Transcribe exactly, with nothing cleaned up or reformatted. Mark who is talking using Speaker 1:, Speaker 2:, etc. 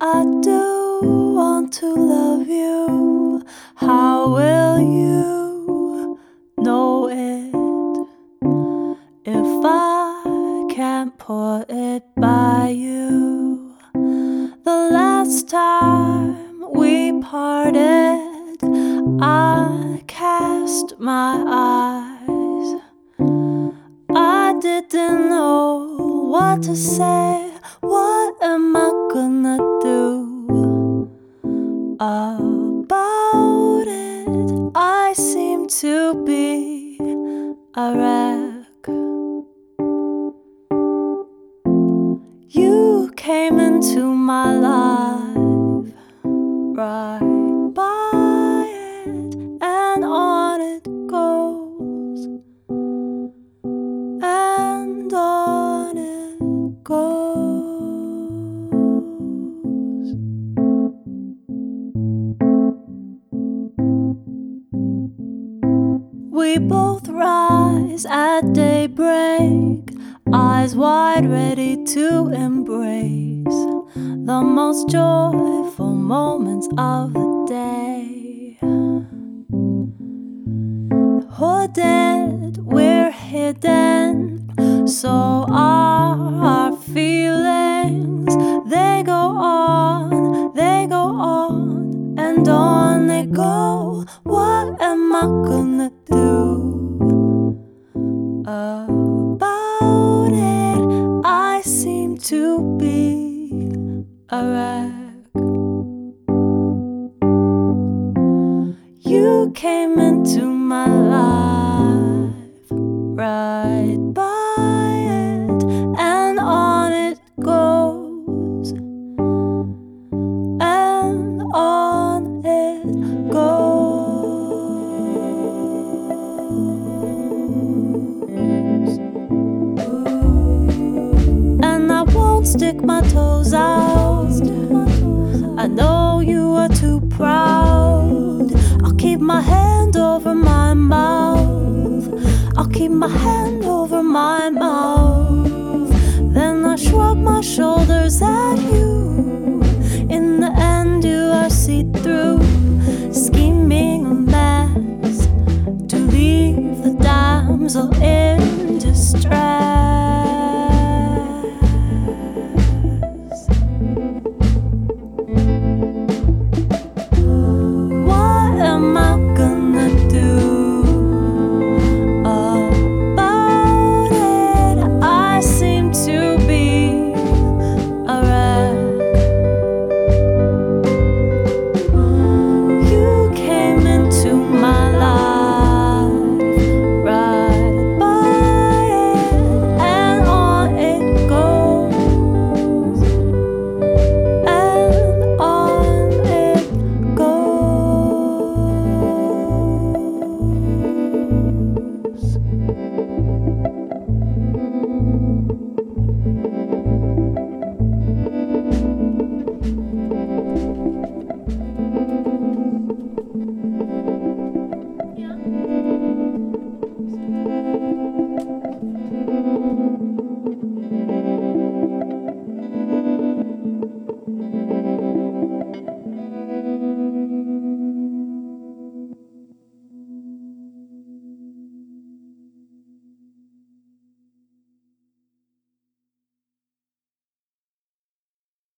Speaker 1: I do want to love you. How will you know it if I can't put it by you? The last time we parted, I cast my eyes. I didn't know what to say. What am I gonna do about it? I seem to be a wreck. You came into my life right by it, and on it goes, and on it goes. We both rise at daybreak, eyes wide, ready to embrace the most joyful moments of the day. Hooded, we're hidden, so are our feelings. They go on, they go on, and on they go. What am I gonna do about it? I seem to be a wreck. You came into my life right by it, and on it goes, and on it goes. And I won't stick my toes out. I know you are too proud. I'll keep my hand over my mouth. I'll keep my hand over my mouth. Then I shrug my shoulders at you. In the end you are see-through, scheming a mess to leave the damsel in